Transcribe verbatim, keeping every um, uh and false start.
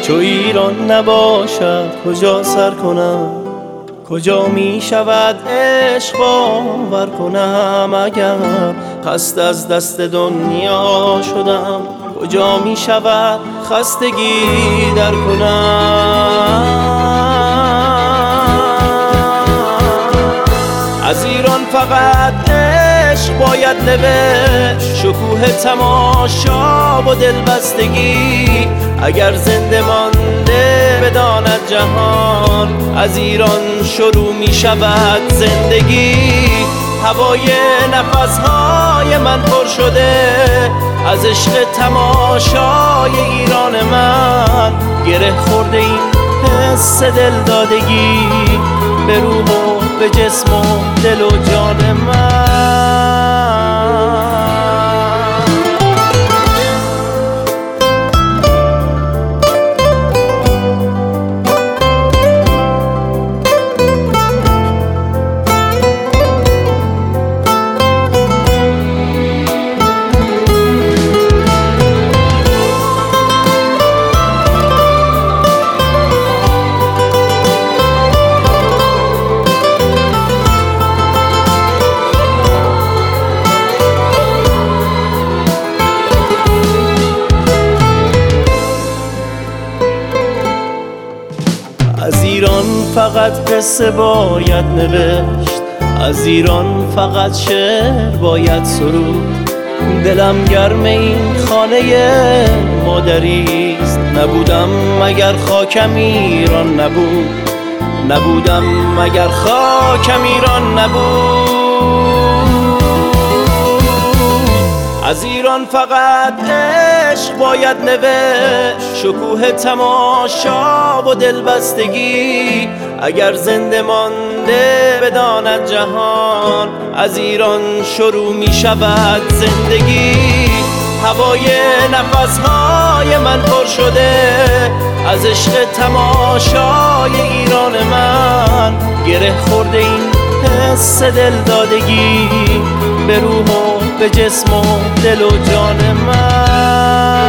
چو ایران نباشد کجا سر کنم؟ کجا می شود عشق باور کنم؟ اگر خسته از دست دنیا شدم کجا می شود خستگی در کنم؟ از ایران فقط عشق باید نوشت، شکوه تماشا و دلبستگی. اگر زنده مانده بداند جهان، از ایران شروع می شود زندگی. هوای نفسهای من پر شده از عشق تماشای ایران من. گره خورده این حس دلدادگی به روح و به جسم و دل و جان من. از ایران فقط قصه باید نوشت، از ایران فقط شعر باید سرود. دلم گرم این خانه مادریست، نبودم مگر خاکم ایران نبود، نبودم مگر خاکم ایران نبود. از ایران فقط عشق باید نوشت، شکوه تماشا و دلبستگی. اگر زنده مانده بداند جهان، از ایران شروع می شود زندگی. هوای نفسهای من پر شده از عشق تماشای ایران من. گره خورده این حس دلدادگی به روح و به جسم و دل و جان من.